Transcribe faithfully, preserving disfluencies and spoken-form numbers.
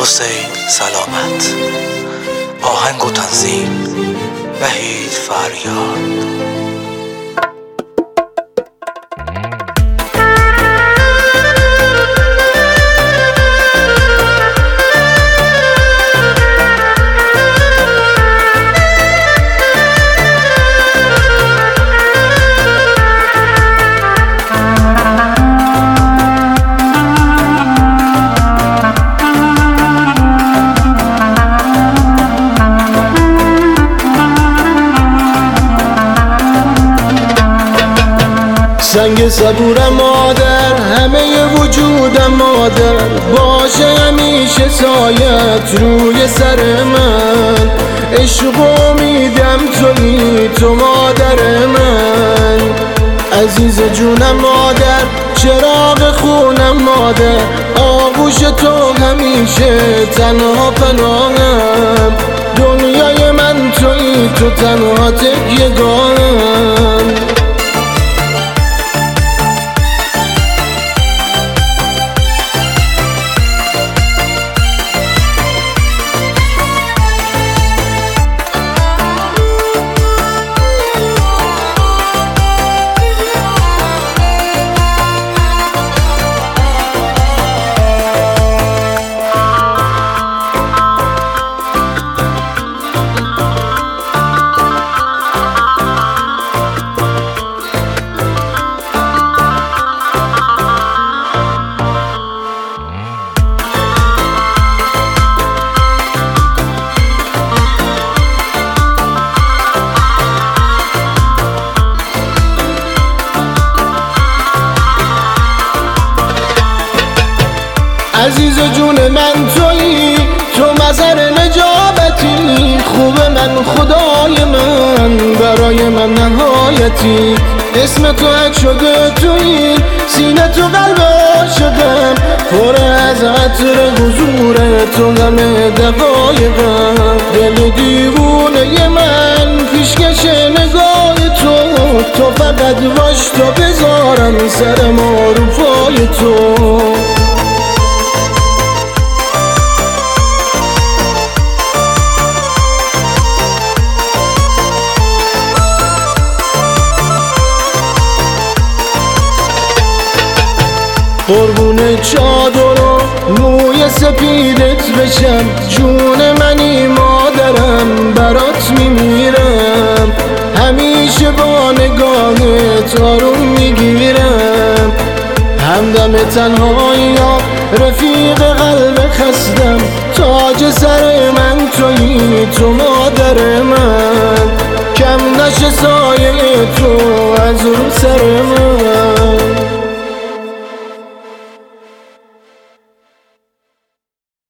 حسین سلامت. آهنگ و تنظیم وحید فریاد. سنگ صبورم مادر، همه وجودم مادر، باشه همیشه سایت روی سر من. عشق و امیدم تویی تو مادر من. عزیز جونم مادر، چراغ خونم مادر، آغوش تو همیشه تنها پناهم. دنیای من تویی تو تنها تکیه‌گاهم. عزیز جون من تویی تو مظهر نجابتی، خوب من خدای من برای من نهایتی. اسم تو حک شده تویی سینه تو قلب شدم، پر از عطر حضور تو همه دقایقم. دل دیوونه من پیشکش نگاه تو، تو فقط باش تا بذارم سرم رو پای تو. قربون چادر و موی سپیدت بشم، جون منی مادرم برات میمیرم. همیشه با نگاهت آروم میگیرم، همدم تنهایی ها رفیق قلب خستم. تاج سر من تویی تو مادر من، کم نشه سایه تو از رو سر من.